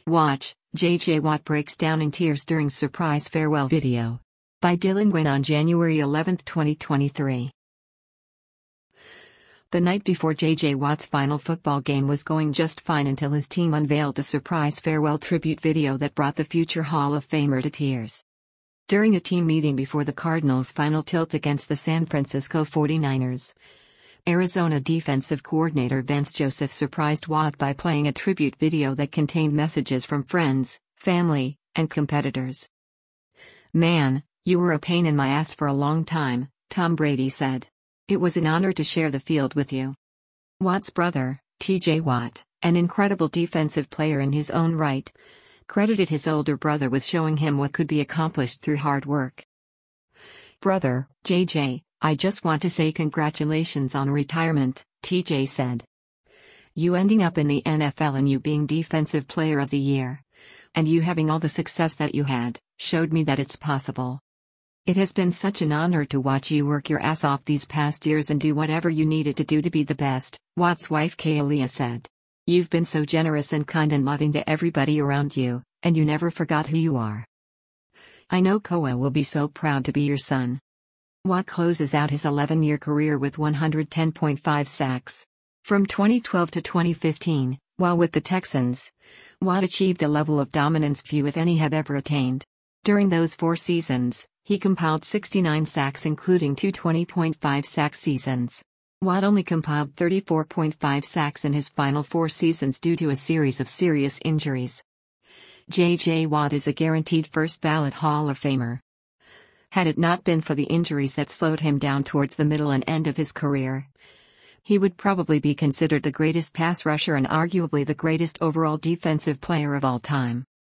Watch, J.J. Watt breaks down in tears during surprise farewell video. By Dylan Gwynn on January 11, 2023. The night before J.J. Watt's final football game was going just fine until his team unveiled a surprise farewell tribute video that brought the future Hall of Famer to tears. During a team meeting before the Cardinals' final tilt against the San Francisco 49ers, Arizona defensive coordinator Vance Joseph surprised Watt by playing a tribute video that contained messages from friends, family, and competitors. "Man, you were a pain in my ass for a long time," Tom Brady said. "It was an honor to share the field with you." Watt's brother, T.J. Watt, an incredible defensive player in his own right, credited his older brother with showing him what could be accomplished through hard work. "Brother, J.J., I just want to say congratulations on retirement," T.J. said. "You ending up in the NFL and you being Defensive Player of the Year, and you having all the success that you had, showed me that it's possible. It has been such an honor to watch you work your ass off these past years and do whatever you needed to do to be the best," Watt's wife Kaylia said. "You've been so generous and kind and loving to everybody around you, and you never forgot who you are. I know Koa will be so proud to be your son." Watt closes out his 11-year career with 110.5 sacks. From 2012 to 2015, while with the Texans, Watt achieved a level of dominance few if any have ever attained. During those 4 seasons, he compiled 69 sacks including 2 20.5 sack seasons. Watt only compiled 34.5 sacks in his final 4 seasons due to a series of serious injuries. J.J. Watt is a guaranteed first-ballot Hall of Famer. Had it not been for the injuries that slowed him down towards the middle and end of his career, he would probably be considered the greatest pass rusher and arguably the greatest overall defensive player of all time.